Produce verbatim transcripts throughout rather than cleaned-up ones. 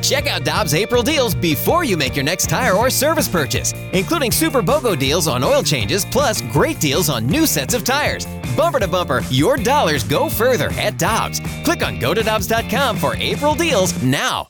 Check out Dobbs April deals before you make your next tire or service purchase, including Super BOGO deals on oil changes, plus great deals on new sets of tires. Bumper to bumper, your dollars go further at Dobbs. Click on go to dobbs dot com for April deals now.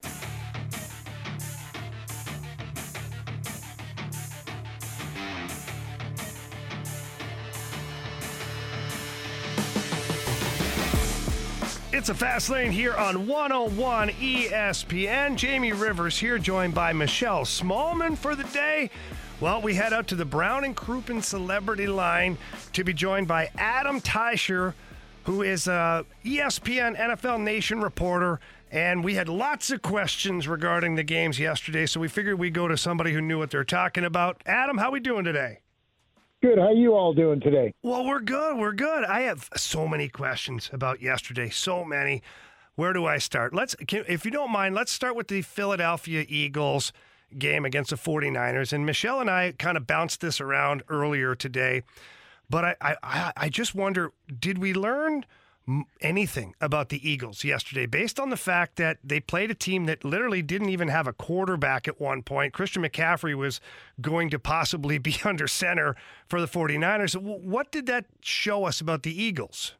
It's a Fast Lane here on one oh one E S P N. Jamie Rivers here, joined by Michelle Smallman for the day. Well, we head out to the Brown and Crouppen Celebrity Line to be joined by Adam Teicher, who is a E S P N N F L Nation reporter. And we had lots of questions regarding the games yesterday, so we figured we'd go to somebody who knew what they're talking about. Adam, how we doing today? Good. How you all doing today? Well, we're good. We're good. I have so many questions about yesterday. So many. Where do I start? Let's, can, if you don't mind, let's start with the Philadelphia Eagles game against the forty-niners. And Michelle and I kind of bounced this around earlier today. But I, I, I just wonder, did we learn anything about the Eagles yesterday based on the fact that they played a team that literally didn't even have a quarterback at one point? Christian McCaffrey was going to possibly be under center for the forty-niners. What did that show us about the Eagles?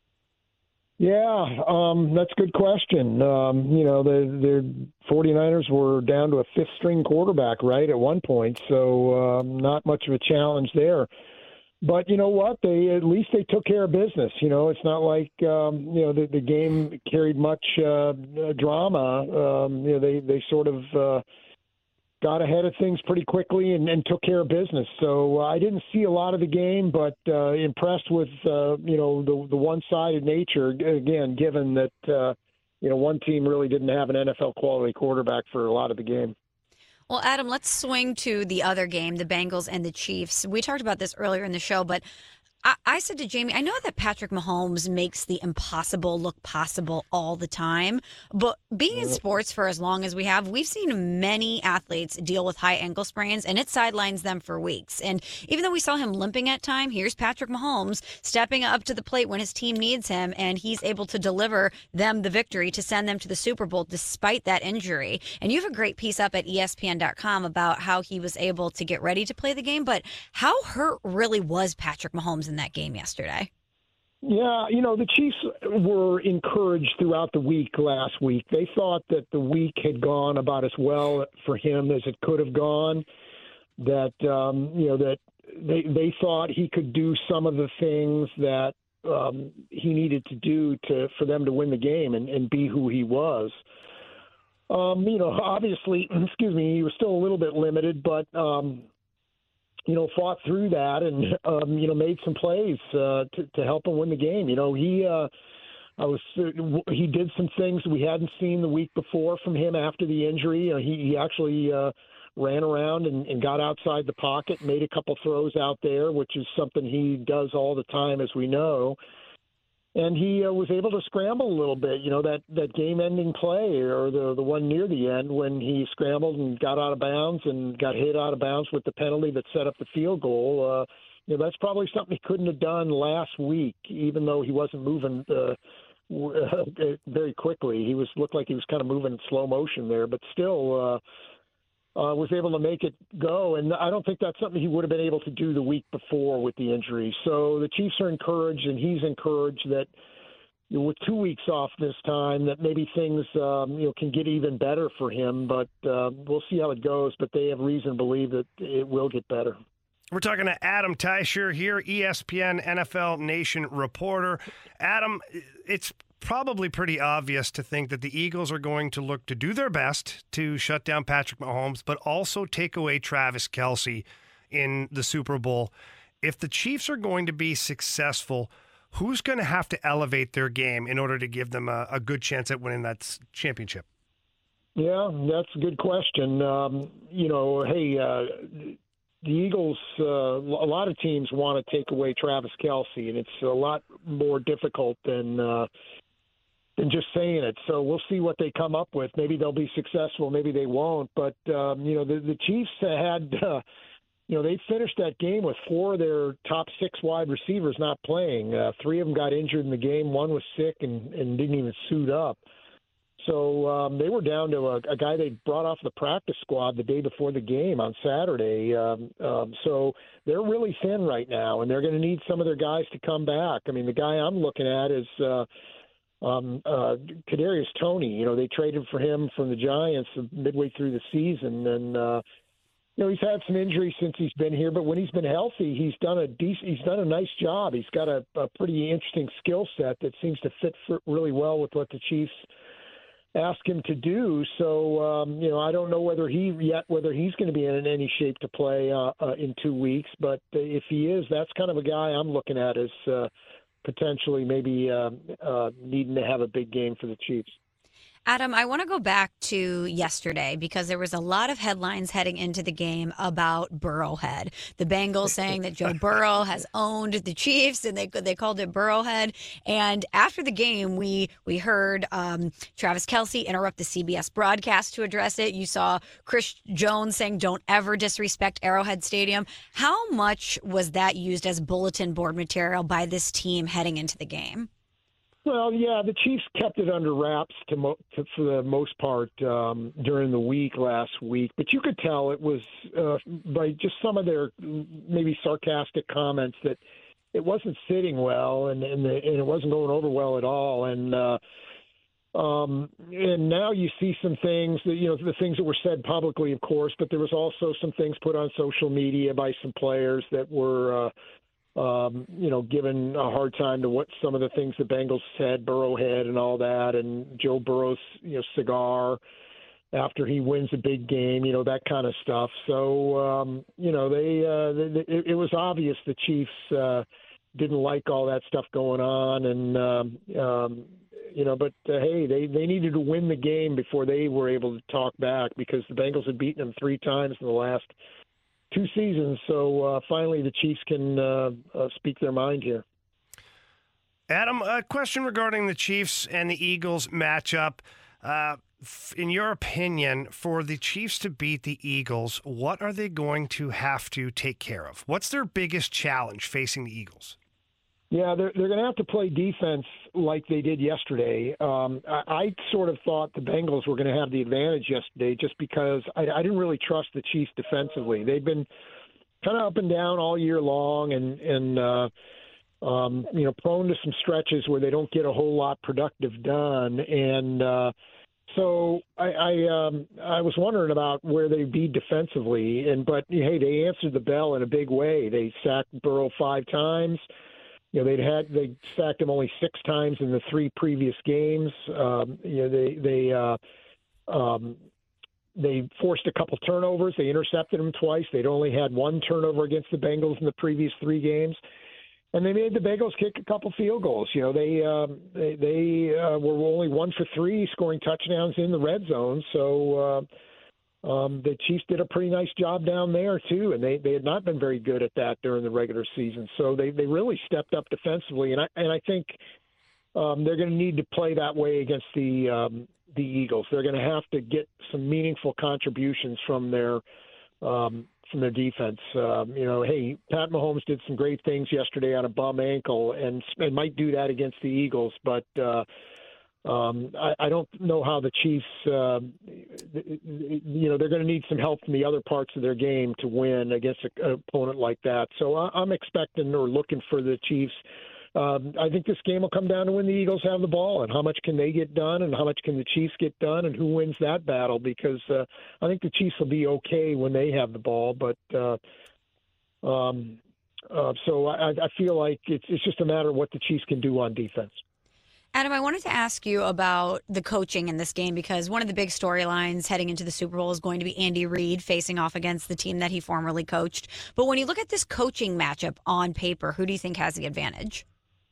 Yeah, um, that's a good question. Um, you know, the, the forty-niners were down to a fifth-string quarterback, right, at one point, so um, not much of a challenge there. But you know what? They at least they took care of business. You know, it's not like um, you know the, the game carried much uh, drama. Um, you know, they they sort of uh, got ahead of things pretty quickly and, and took care of business. So uh, I didn't see a lot of the game, but uh, impressed with uh, you know the the one-sided nature. Again, given that uh, you know one team really didn't have an N F L quality quarterback for a lot of the game. Well, Adam, let's swing to the other game, the Bengals and the Chiefs. We talked about this earlier in the show, but I, I said to Jamie, I know that Patrick Mahomes makes the impossible look possible all the time, but being in sports for as long as we have, we've seen many athletes deal with high ankle sprains, and it sidelines them for weeks. And even though we saw him limping at time, here's Patrick Mahomes stepping up to the plate when his team needs him, and he's able to deliver them the victory to send them to the Super Bowl despite that injury. And you have a great piece up at E S P N dot com about how he was able to get ready to play the game, but how hurt really was Patrick Mahomes in that game yesterday? Yeah, you know, the Chiefs were encouraged throughout the week last week. They thought that the week had gone about as well for him as it could have gone, that, um, you know, that they, they thought he could do some of the things that um, he needed to do to for them to win the game and, and be who he was. Um, you know, obviously, excuse me, he was still a little bit limited, but um, you know, fought through that and, um, you know, made some plays uh, to, to help him win the game. You know, he uh, I was uh, he did some things we hadn't seen the week before from him after the injury. Uh, he, he actually uh, ran around and, and got outside the pocket, made a couple throws out there, which is something he does all the time, as we know. And he uh, was able to scramble a little bit, you know, that, that game-ending play or the the one near the end when he scrambled and got out of bounds and got hit out of bounds with the penalty that set up the field goal. Uh, you know, that's probably something he couldn't have done last week, even though he wasn't moving uh, very quickly. He was looked like he was kind of moving in slow motion there, but still uh, uh, was able to make it go. And I don't think that's something he would have been able to do the week before with the injury. So the Chiefs are encouraged, and he's encouraged that you know, with two weeks off this time, that maybe things um, you know can get even better for him. But uh, we'll see how it goes. But they have reason to believe that it will get better. We're talking to Adam Teicher here, E S P N N F L Nation reporter. Adam, it's probably pretty obvious to think that the Eagles are going to look to do their best to shut down Patrick Mahomes, but also take away Travis Kelce in the Super Bowl. If the Chiefs are going to be successful, who's going to have to elevate their game in order to give them a, a good chance at winning that championship? Yeah, that's a good question. Um, you know, hey, uh, the Eagles, uh, a lot of teams want to take away Travis Kelce, and it's a lot more difficult than uh, than just saying it. So we'll see what they come up with. Maybe they'll be successful, maybe they won't. But, um, you know, the, the Chiefs had, uh, you know, they finished that game with four of their top six wide receivers not playing. Uh, three of them got injured in the game. One was sick and, and didn't even suit up. So um, they were down to a, a guy they brought off the practice squad the day before the game on Saturday. Um, um, so they're really thin right now, and they're going to need some of their guys to come back. I mean, the guy I'm looking at is uh, um, uh, Kadarius Toney. You know, they traded for him from the Giants midway through the season, and uh, you know, he's had some injuries since he's been here, but when he's been healthy, he's done a decent, he's done a nice job. He's got a, a pretty interesting skill set that seems to fit for, really well with what the Chiefs ask him to do. So, um, you know, I don't know whether he yet whether he's going to be in any shape to play uh, uh, in two weeks. But if he is, that's kind of a guy I'm looking at as uh, potentially maybe uh, uh, needing to have a big game for the Chiefs. Adam, I want to go back to yesterday because there was a lot of headlines heading into the game about Burrowhead. The Bengals saying that Joe Burrow has owned the Chiefs, and they they called it Burrowhead. And after the game, we we heard um, Travis Kelce interrupt the C B S broadcast to address it. You saw Chris Jones saying, "Don't ever disrespect Arrowhead Stadium." How much was that used as bulletin board material by this team heading into the game? Well, yeah, the Chiefs kept it under wraps to, mo- to for the most part um, during the week last week, but you could tell it was uh, by just some of their maybe sarcastic comments that it wasn't sitting well and and, the, and it wasn't going over well at all. And uh, um, and now you see some things that, you know, the things that were said publicly, of course, but there was also some things put on social media by some players that were. Uh, Um, you know, given a hard time to what some of the things the Bengals said, Burrowhead and all that, and Joe Burrow's, you know, cigar after he wins a big game, you know, that kind of stuff. So, um, you know, they, uh, they it, it was obvious the Chiefs uh, didn't like all that stuff going on, and um, um, you know, but uh, hey, they they needed to win the game before they were able to talk back because the Bengals had beaten them three times in the last two seasons, so uh, finally the Chiefs can uh, uh, speak their mind here. Adam, a question regarding the Chiefs and the Eagles matchup. Uh, in your opinion, for the Chiefs to beat the Eagles, what are they going to have to take care of? What's their biggest challenge facing the Eagles? Yeah, they're they're going to have to play defense like they did yesterday. Um, I, I sort of thought the Bengals were going to have the advantage yesterday just because I, I didn't really trust the Chiefs defensively. They've been kind of up and down all year long, and and uh, um, you know, prone to some stretches where they don't get a whole lot productive done. And uh, so I I, um, I was wondering about where they'd be defensively. And but hey, they answered the bell in a big way. They sacked Burrow five times. You know, they'd had they sacked him only six times in the three previous games. Um, you know, they they uh, um, they forced a couple turnovers. They intercepted him twice. They'd only had one turnover against the Bengals in the previous three games, and they made the Bengals kick a couple field goals. You know, they um, they, they uh, were only one for three scoring touchdowns in the red zone. So. Uh, Um, the Chiefs did a pretty nice job down there, too, and they, they had not been very good at that during the regular season. So they, they really stepped up defensively, and I, and I think um, they're going to need to play that way against the um, the Eagles. They're going to have to get some meaningful contributions from their um, from their defense. Um, you know, hey, Pat Mahomes did some great things yesterday on a bum ankle, and, and might do that against the Eagles, but uh, Um, I, I don't know how the Chiefs, uh, you know, they're going to need some help from the other parts of their game to win against an opponent like that. So I, I'm expecting or looking for the Chiefs. Um, I think this game will come down to when the Eagles have the ball and how much can they get done and how much can the Chiefs get done and who wins that battle, because uh, I think the Chiefs will be okay when they have the ball. But uh, um, uh, so I, I feel like it's, it's just a matter of what the Chiefs can do on defense. Adam, I wanted to ask you about the coaching in this game because one of the big storylines heading into the Super Bowl is going to be Andy Reid facing off against the team that he formerly coached. But when you look at this coaching matchup on paper, who do you think has the advantage?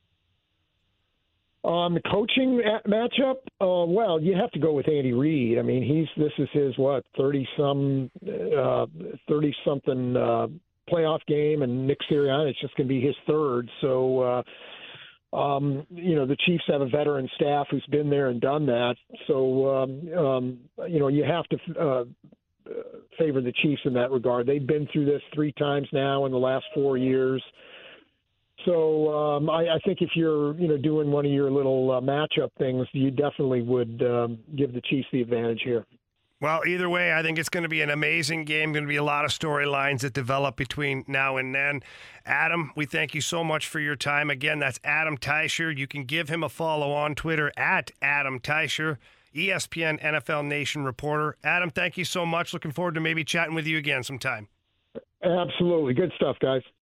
Um, the coaching matchup, uh, well, you have to go with Andy Reid. I mean, he's this is his what thirty some, uh, thirty something uh, playoff game, and Nick Sirianni, it's just going to be his third. So. Uh, Um, you know, the Chiefs have a veteran staff who's been there and done that. So, um, um, you know, you have to uh, favor the Chiefs in that regard. They've been through this three times now in the last four years. So um, I, I think if you're, you know, doing one of your little uh, matchup things, you definitely would um, give the Chiefs the advantage here. Well, either way, I think it's going to be an amazing game. Going to be a lot of storylines that develop between now and then. Adam, we thank you so much for your time. Again, that's Adam Teicher. You can give him a follow on Twitter at Adam Teicher, E S P N N F L Nation reporter. Adam, thank you so much. Looking forward to maybe chatting with you again sometime. Absolutely. Good stuff, guys.